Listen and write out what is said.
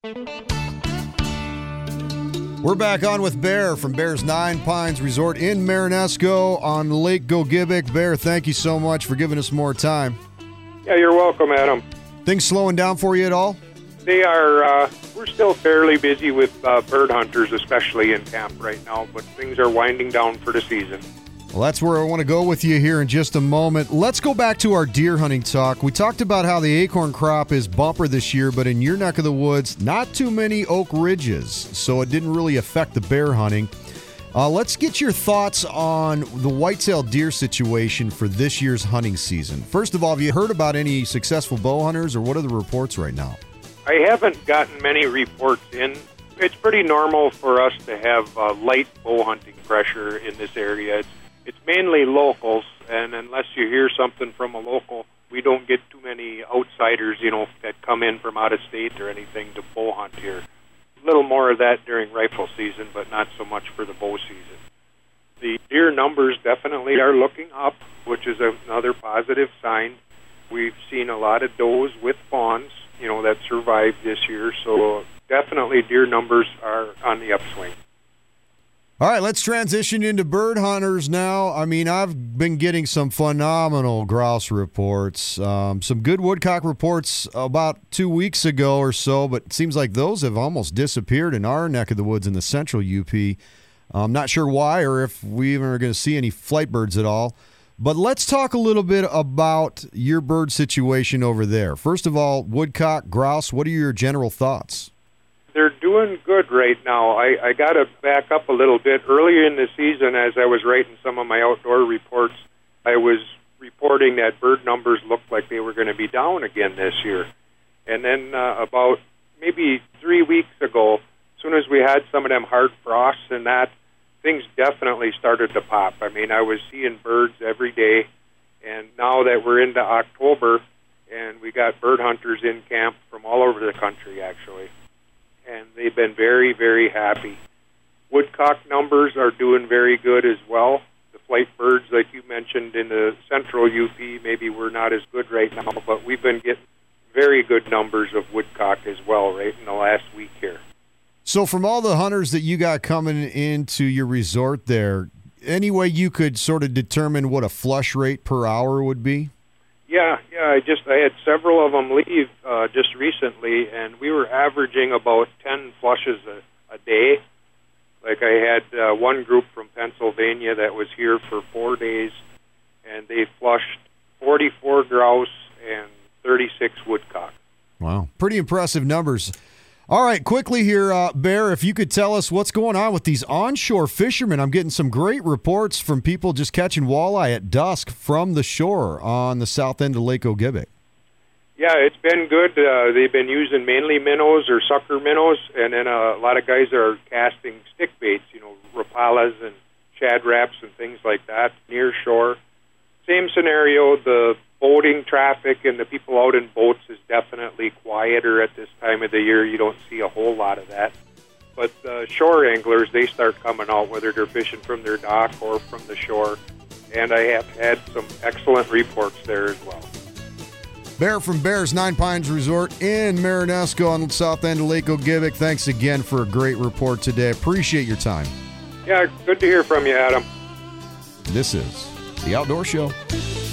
We're back on with Bear from Bear's Nine Pines Resort in Marinesco on Lake Gogebic. Bear, thank you so much for giving us more time. Yeah, you're welcome, Adam. Things slowing down for you at all? They are, we're still fairly busy with bird hunters, especially in camp right now, but things are winding down for the season. Well, that's where I want to go with you here in just a moment. Let's go back to our deer hunting talk. We talked about how the acorn crop is bumper this year, but in your neck of the woods, not too many oak ridges, so it didn't really affect the bear hunting. Let's get your thoughts on the white-tailed deer situation for this year's hunting season. First of all, have you heard about any successful bow hunters, or what are the reports right now? I haven't gotten many reports in. It's pretty normal for us to have light bow hunting pressure in this area. It's mainly locals, and unless you hear something from a local, we don't get too many outsiders, that come in from out of state or anything to bow hunt here. A little more of that during rifle season, but not so much for the bow season. The deer numbers definitely are looking up, which is another positive sign. We've seen a lot of does with fawns, that survived this year, so definitely deer numbers are on the upswing. All right, let's transition into bird hunters now. I mean, I've been getting some phenomenal grouse reports, some good woodcock reports about 2 weeks ago or so, but it seems like those have almost disappeared in our neck of the woods in the central UP. I'm not sure why or if we even are going to see any flight birds at all. But let's talk a little bit about your bird situation over there. First of all, woodcock, grouse, what are your general thoughts? They're doing good right now. I got to back up a little bit. Earlier in the season, as I was writing some of my outdoor reports, I was reporting that bird numbers looked like they were going to be down again this year. And then about maybe 3 weeks ago, as soon as we had some of them hard frosts and that, things definitely started to pop. I mean, I was seeing birds every day, and now that we're into October, and we got bird hunters in camp from all over the country, actually. And they've been very, very happy. Woodcock numbers are doing very good as well. The flight birds, like you mentioned, in the central UP, maybe we're not as good right now, but we've been getting very good numbers of woodcock as well right in the last week here. So from all the hunters that you got coming into your resort there, any way you could sort of determine what a flush rate per hour would be? Yeah. I had several of them leave just recently, and we were averaging about 10 flushes a day. Like I had one group from Pennsylvania that was here for 4 days, and they flushed 44 grouse and 36 woodcock. Wow, pretty impressive numbers. All right, quickly here, Bear, if you could tell us what's going on with these onshore fishermen. I'm getting some great reports from people just catching walleye at dusk from the shore on the south end of Lake Ogibic. Yeah, it's been good. They've been using mainly minnows or sucker minnows, and then a lot of guys are casting stick baits, rapalas and shad wraps and things like that near shore. Same scenario, the boating traffic and the people out in boats is definitely quieter at this time of the year. You don't see a whole lot of that. But shore anglers, they start coming out, whether they're fishing from their dock or from the shore. And I have had some excellent reports there as well. Bear from Bear's Nine Pines Resort in Marinesco on the south end of Lake Ogibic. Thanks again for a great report today. Appreciate your time. Yeah, good to hear from you, Adam. This is The Outdoor Show.